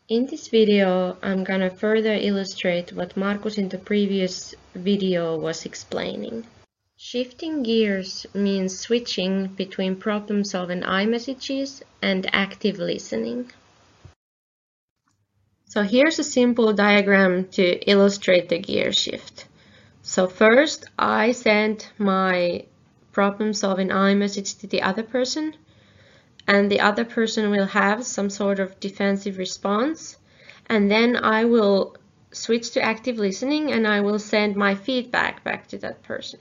In this video, I'm gonna further illustrate what Markus in the previous video was explaining. Shifting gears means switching between problem-solving iMessages and active listening. So here's a simple diagram to illustrate the gear shift. So first, I send my problem-solving iMessage to the other person, and the other person will have some sort of defensive response, and then I will switch to active listening and I will send my feedback back to that person.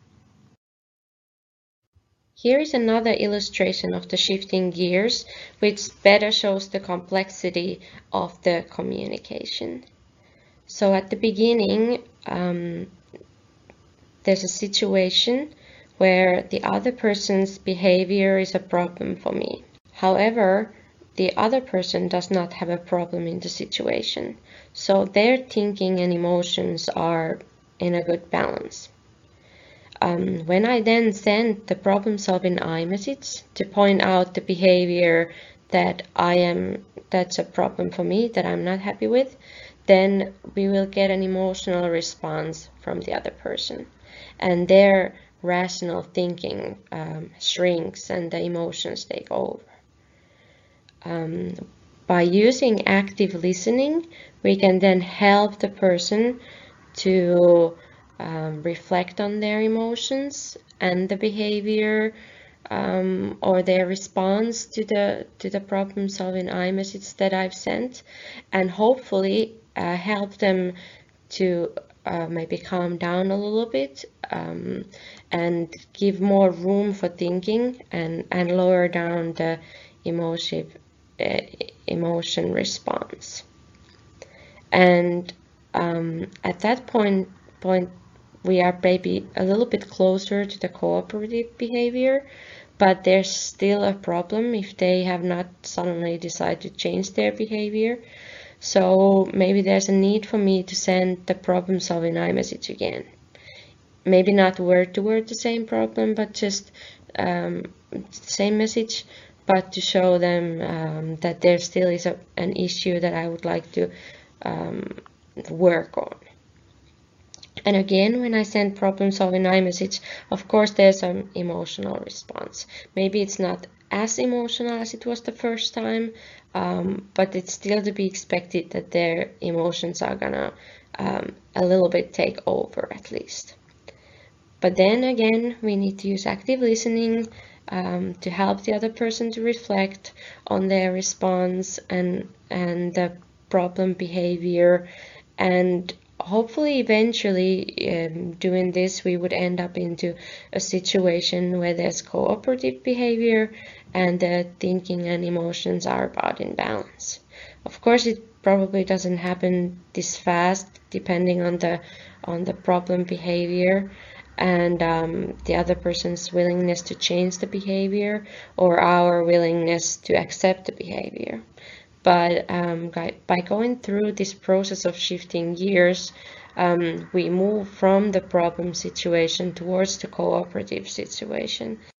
Here is another illustration of the shifting gears, which better shows the complexity of the communication. So at the beginning, there's a situation where the other person's behavior is a problem for me. However, the other person does not have a problem in the situation, so their thinking and emotions are in a good balance. When I then send the problem-solving iMessage to point out the behavior that that's a problem for me, that I'm not happy with, then we will get an emotional response from the other person, and their rational thinking shrinks and the emotions take over. By using active listening, we can then help the person to reflect on their emotions and the behavior or their response to the problem-solving iMessage that I've sent, and hopefully help them to maybe calm down a little bit and give more room for thinking and lower down the emotion response. And at that point we are maybe a little bit closer to the cooperative behavior, but there's still a problem if they have not suddenly decided to change their behavior. So maybe there's a need for me to send the problem-solving iMessage again. Maybe not word to word the same problem, but just the same message, but to show them that there still is an issue that I would like to work on. And again, when I send problem-solving iMessage, of course there's an emotional response. Maybe it's not as emotional as it was the first time, but it's still to be expected that their emotions are gonna a little bit take over at least. But then again, we need to use active listening to help the other person to reflect on their response and the problem behavior, and hopefully eventually doing this we would end up into a situation where there's cooperative behavior and the thinking and emotions are about in balance. Of course, it probably doesn't happen this fast, depending on the problem behavior and the other person's willingness to change the behavior or our willingness to accept the behavior. But by going through this process of shifting gears, we move from the problem situation towards the cooperative situation.